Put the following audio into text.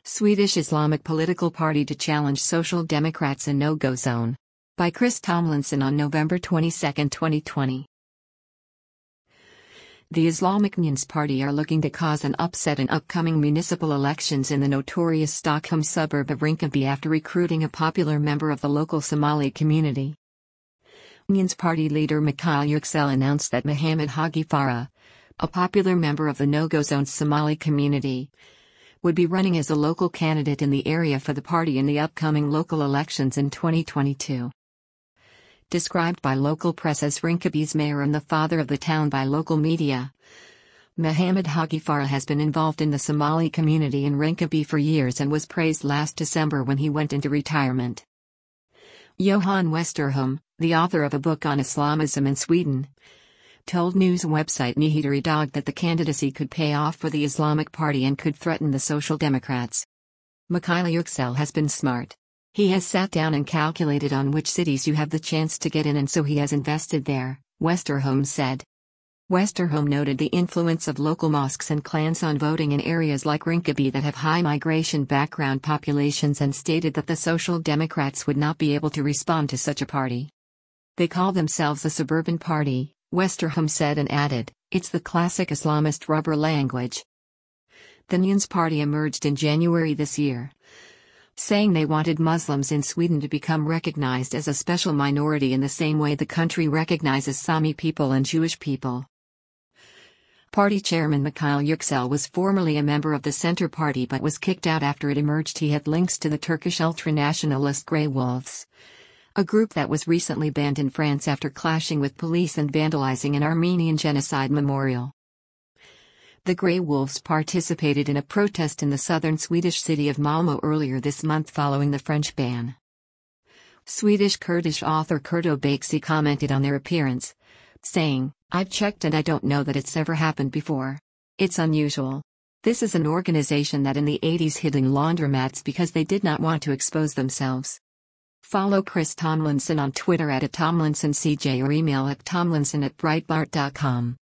Swedish Islamic political party to challenge Social Democrats in no-go zone. By Chris Tomlinson on November 22, 2020. The Islamic Unions Party are looking to cause an upset in upcoming municipal elections in the notorious Stockholm suburb of Rinkeby after recruiting a popular member of the local Somali community. Unions Party leader Mikael Yüksel announced that Mohammed Hagi Farah, a popular member of the no-go zone's Somali community, would be running as a local candidate in the area for the party in the upcoming local elections in 2022. Described by local press as Rinkeby's mayor and the father of the town by local media, Mohammed Hagi Farah has been involved in the Somali community in Rinkeby for years and was praised last December when he went into retirement. Johan Westerholm, the author of a book on Islamism in Sweden, told news website Nyheter Idag that the candidacy could pay off for the Islamic Party and could threaten the Social Democrats. Mikael Yüksel has been smart. He has sat down and calculated on which cities you have the chance to get in, and so he has invested there, Westerholm said. Westerholm noted the influence of local mosques and clans on voting in areas like Rinkeby that have high migration background populations and stated that the Social Democrats would not be able to respond to such a party. They call themselves a suburban party, Westerholm said, and added, "It's the classic Islamist rubber language." The Unions Party emerged in January this year, saying they wanted Muslims in Sweden to become recognized as a special minority in the same way the country recognizes Sami people and Jewish people. Party chairman Mikael Yüksel was formerly a member of the Centre Party but was kicked out after it emerged he had links to the Turkish ultranationalist Grey Wolves, a group that was recently banned in France after clashing with police and vandalizing an Armenian genocide memorial. The Grey Wolves participated in a protest in the southern Swedish city of Malmö earlier this month following the French ban. Swedish-Kurdish author Kurdo Bakci commented on their appearance, saying, "I've checked and I don't know that it's ever happened before. It's unusual. This is an organization that in the 80s hid in laundromats because they did not want to expose themselves." Follow Chris Tomlinson on Twitter @TomlinsonCJ or email at tomlinson@breitbart.com.